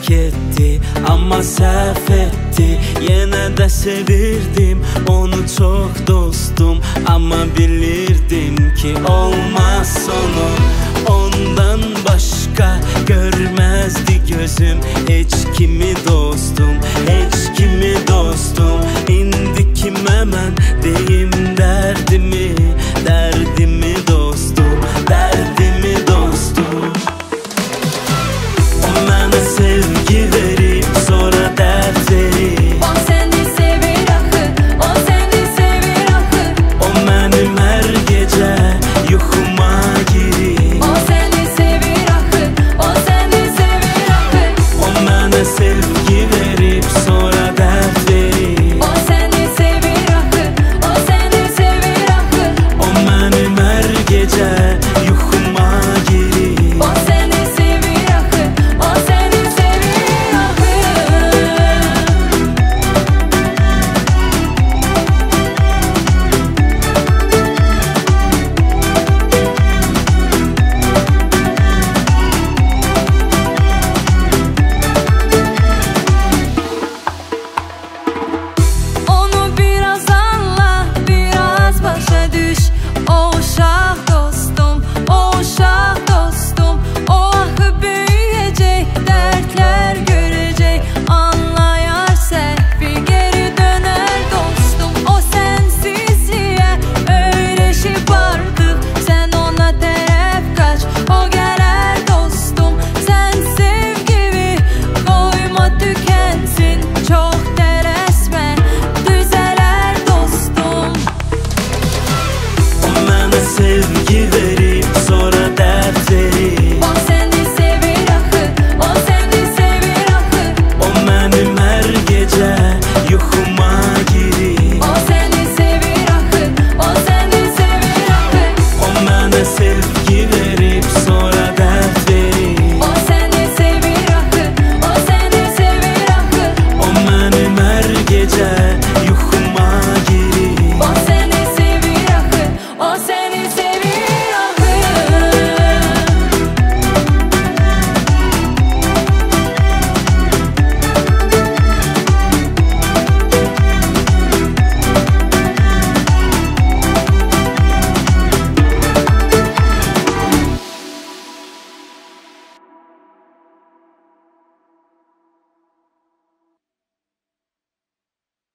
terk etti ama səhv etdi. Yenə də sevirdim onu çox dostum, amma bilirdim ki olmaz sonu. Ondan başqa görməzdi gözüm heç kimi dostum, heç kimi dostum. İndi kimə mən deyim dərdimi, dərdimi dostum, dərdimi dostum. O mənə sevgi verib sonra dərd verib. O seni sevir axı, o seni sevir axı. O mənim hər gecə yuxuma girir. O seni sevir axı, o seni sevir axı. O mənə sevgi verib sonra dərd verib. O seni sevir axı, o seni sevir axı. O mənim hər gecə yuxuma girir. O seni sevir axı, o seni sevir axı. Onu biraz anla, biraz başa düş. O uşaq dostum, o uşaq dostum. O axı büyüyecek, dertler görecek. Anlayar səhvi geri döner dostum. O sensizliğe öyrəşib artıq. Sen ona tərəf kaç, o gələr dostum. Sen sevgimi koyma tükensin, çok tələsmə, düzələr dostum. O mənə sevgi verib sonra dərd verib. O seni sevir axı, o seni sevir axı. O mənim hər gecə yuxuma girir. O seni sevir axı, o seni sevir axı. O mənə sevgi verib sonra dərd verib. O seni sevir axı, o seni sevir axı. O mənim hər gecə